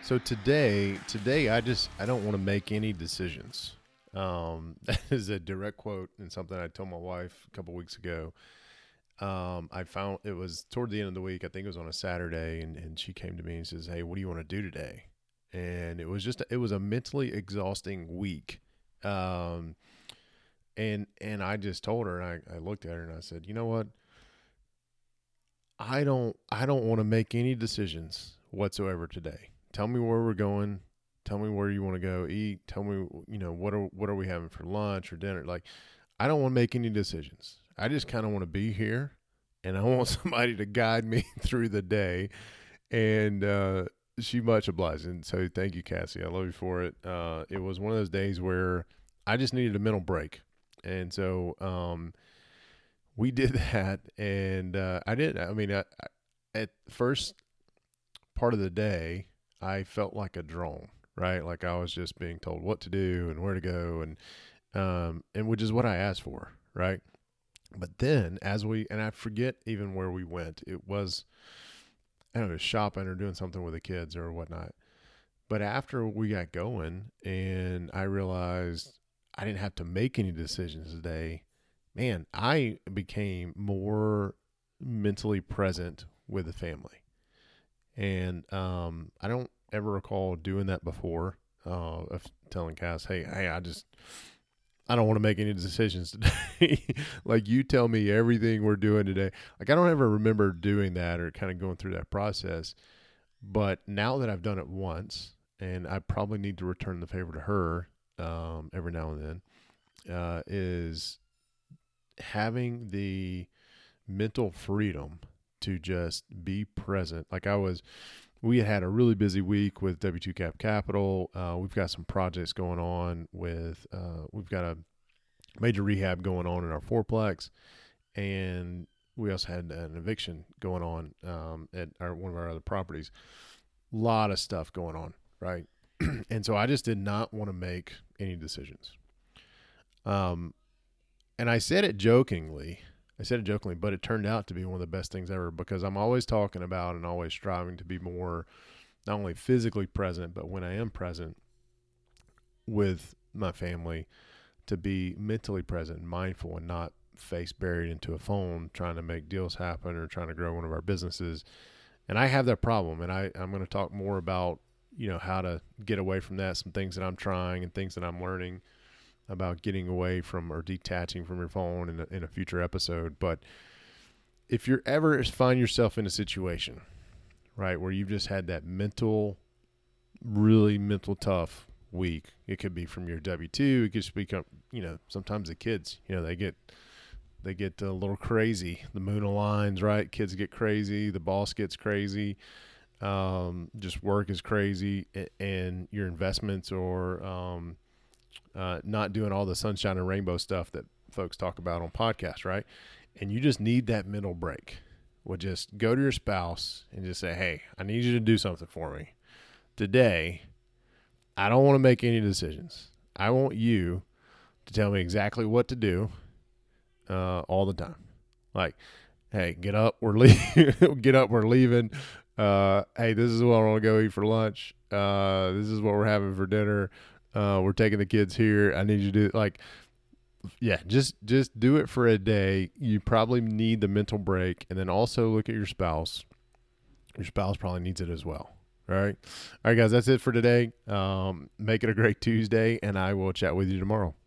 So today I don't want to make any decisions. That is a direct quote and something I told my wife a couple weeks ago. I found it was toward the end of the week. I think it was on a Saturday, and she came to me and says, "Hey, what do you want to do today?" And it was a mentally exhausting week. Um, and I just told her, and I looked at her and I said, "You know what? I don't want to make any decisions whatsoever today. Tell me where we're going. Tell me where you want to go eat. Tell me, what are we having for lunch or dinner? Like, I don't want to make any decisions. I just kind of want to be here, and I want somebody to guide me through the day." And she much obliged, and so thank you, Cassie. I love you for it. It was one of those days where I just needed a mental break, and so we did that, and I did. I mean, at first part of the day, I felt like a drone, right? Like I was just being told what to do and where to go, and which is what I asked for, right? But then and I forget even where we went. It was, I don't know, shopping or doing something with the kids or whatnot. But after we got going and I realized I didn't have to make any decisions today, man, I became more mentally present with the family. And I don't ever recall doing that before, of telling Cass, hey, I don't want to make any decisions today. Like, you tell me everything we're doing today. Like, I don't ever remember doing that or kind of going through that process. But now that I've done it once, and I probably need to return the favor to her every now and then, is having the mental freedom to just be present. We had a really busy week with W2 Cap Capital. We've got some projects going on we've got a major rehab going on in our fourplex, and we also had an eviction going on at one of our other properties. A lot of stuff going on, right? And so I just did not want to make any decisions. Um, and I said it jokingly, but it turned out to be one of the best things ever, because I'm always talking about and always striving to be more not only physically present, but when I am present with my family, to be mentally present and mindful and not face buried into a phone trying to make deals happen or trying to grow one of our businesses. And I have that problem, and I'm going to talk more about, how to get away from that, some things that I'm trying and things that I'm learning about getting away from or detaching from your phone in a future episode. But if you're ever find yourself in a situation, right, where you've just had that really mental tough week, it could be from your W-2, it could just become, sometimes the kids, they get a little crazy. The moon aligns, right? Kids get crazy. The boss gets crazy. Just work is crazy, and your investments or not doing all the sunshine and rainbow stuff that folks talk about on podcasts, right? And you just need that mental break. Well, just go to your spouse and just say, "Hey, I need you to do something for me today. I don't want to make any decisions. I want you to tell me exactly what to do all the time. Like, hey, get up, we're leaving. Get up, we're leaving. Hey, this is what I want to go eat for lunch. This is what we're having for dinner. We're taking the kids here. I need you to do like." Yeah, just do it for a day. You probably need the mental break, and then also look at your spouse. Your spouse probably needs it as well. All right, guys, that's it for today. Make it a great Tuesday, and I will chat with you tomorrow.